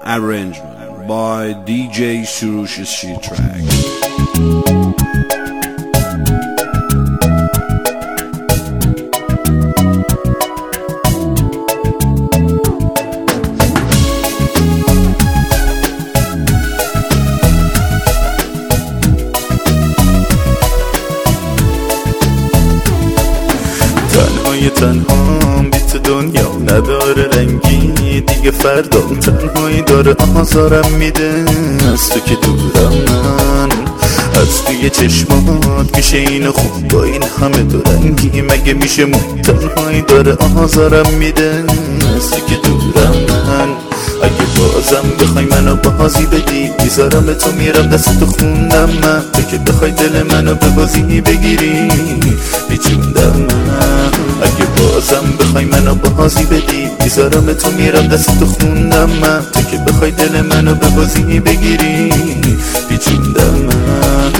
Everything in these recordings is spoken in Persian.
arrangement by DJ Surush Street Track. تنهام بیت دنیا نداره رنگی دیگه فردام تنهایی داره آزارم میده از تو که دورم من از توی چشمات میشه این خوب با این همه دو رنگی مگه میشه تنهایی داره آزارم میده از تو که دورم من اگه بازم بخوای منو بازی بدی میذارم تو میرم دست تو خوندم من تو که بخوای دل منو به بازی بگیری بیچوندم من اگه بازم بخوای منو بازی بدی میذارم تو میرم دست تو خوندم من تو که بخوای دل منو به بازی بگیری بیچوندم من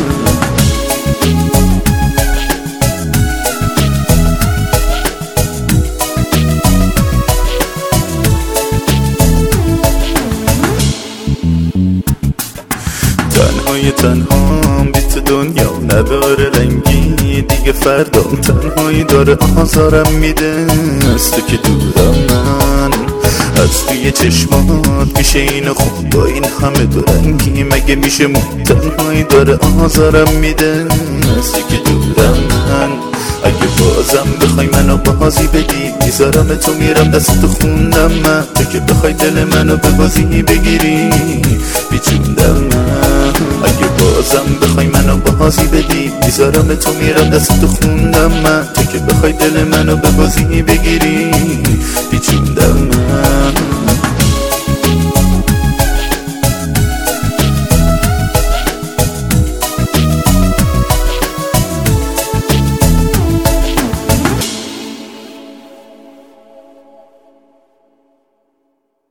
تنهام بیت دنیا نداره رنگی دیگه فردام تنهایی داره آزارم میده از تو که دورم من از توی چشمات میشه این خوب با این همه دو رنگی مگه میشه تنهایی داره آزارم میده از تو که دورم من اگه بازم بخوای منو بازی بدی میذارم تو میرم دست تو خوندم من تو که بخوای دل منو به بازی بگیری بیچوندم من اگه بازم بخوای منو بازی بدی میذارم تو میرم دست تو خوندم من تو که بخوای دل منو به بازی بگیری بیچوندم من